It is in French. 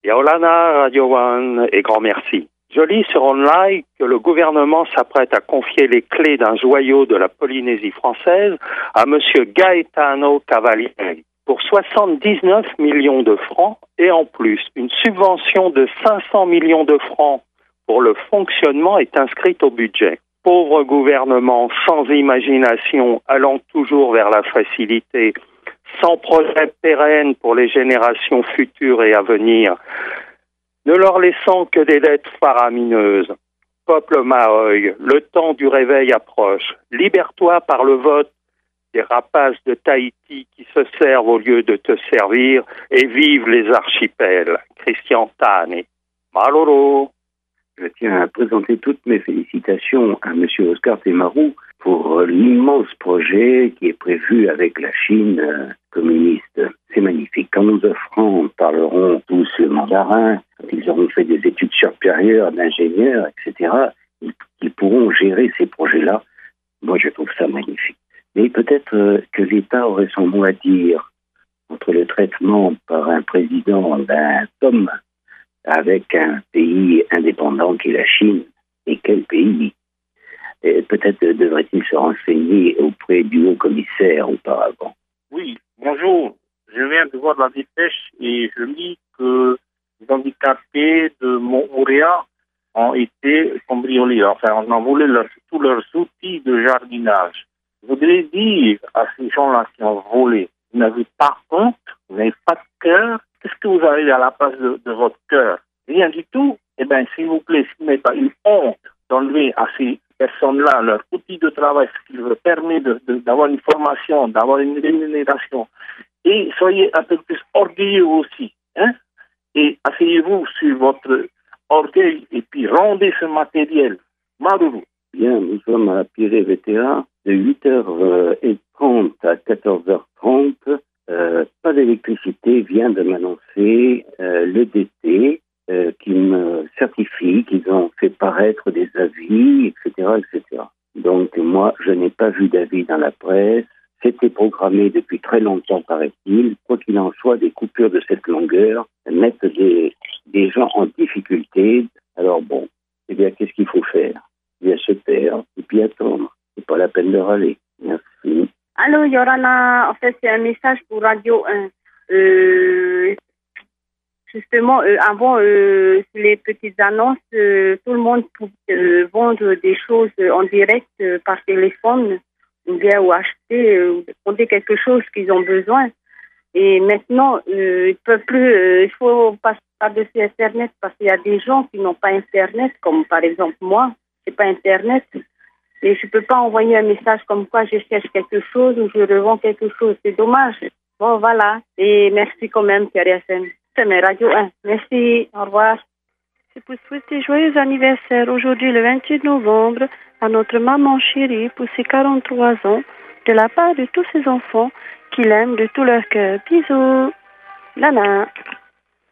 Yaolana, Radio One et grand merci. Je lis sur online que le gouvernement s'apprête à confier les clés d'un joyau de la Polynésie française à monsieur Gaetano Cavalieri pour 79 millions de francs et en plus, une subvention de 500 millions de francs pour le fonctionnement est inscrite au budget. Pauvre gouvernement sans imagination, allant toujours vers la facilité, sans projet pérenne pour les générations futures et à venir, ne leur laissant que des dettes faramineuses. Peuple Mahoy, le temps du réveil approche. Libère-toi par le vote des rapaces de Tahiti qui se servent au lieu de te servir et vive les archipels. Christian Tane. Malolo. Je tiens à présenter toutes mes félicitations à M. Oscar Temarou pour l'immense projet qui est prévu avec la Chine communiste. C'est magnifique. Quand nos enfants parleront tous le mandarin, ils auront fait des études supérieures d'ingénieurs, etc., ils pourront gérer ces projets-là. Moi, je trouve ça magnifique. Mais peut-être que l'État aurait son mot à dire entre le traitement par un président d'un homme avec un pays indépendant qui est la Chine, et quel pays. Et peut-être devrait-il se renseigner auprès du haut-commissaire auparavant. Oui, bonjour. Je viens de voir la dépêche et je lis que les handicapés de Montouréa ont été cambriolés. Enfin, on a volé tous leurs outils de jardinage. Je voudrais dire à ces gens-là qui ont volé, vous n'avez pas honte, vous n'avez pas de cœur. Qu'est-ce que vous avez à la place de votre cœur? Rien du tout. Eh bien, s'il vous plaît, s'il n'est pas une honte d'enlever à ces personnes-là leur outil de travail, ce qui leur permet d'avoir une formation, d'avoir une rémunération. Et soyez un peu plus orgueilleux aussi. Hein? Et asseyez-vous sur votre orgueil et puis rendez ce matériel. Maroulou. Bien, nous sommes à Pirée VTA de 8h30 à 14h30. Pas d'électricité vient de m'annoncer l'EDT qui me certifie qu'ils ont fait paraître des avis, etc., etc. Donc moi, je n'ai pas vu d'avis dans la presse. C'était programmé depuis très longtemps, paraît-il. Quoi qu'il en soit, des coupures de cette longueur mettent des gens en difficulté. Alors bon, eh bien, qu'est-ce qu'il faut faire? Eh bien, se taire et puis attendre. C'est pas la peine de râler. Merci. Allô, Yorana. En fait, c'est un message pour Radio 1. Justement, avant les petites annonces, tout le monde pouvait vendre des choses en direct par téléphone ou bien ou acheter ou demander quelque chose qu'ils ont besoin. Et maintenant, ils peuvent plus. Il faut passer par-dessus Internet parce qu'il y a des gens qui n'ont pas Internet, comme par exemple moi, j'ai pas Internet. Et je peux pas envoyer un message comme quoi je cherche quelque chose ou je revends quelque chose. C'est dommage. Bon, voilà. Et merci quand même, KRSM. C'est mes Radio 1. Merci. Au revoir. C'est pour souhaiter joyeux anniversaire aujourd'hui, le 28 novembre, à notre maman chérie pour ses 43 ans, de la part de tous ses enfants qui l'aiment de tout leur cœur. Bisous. Nana.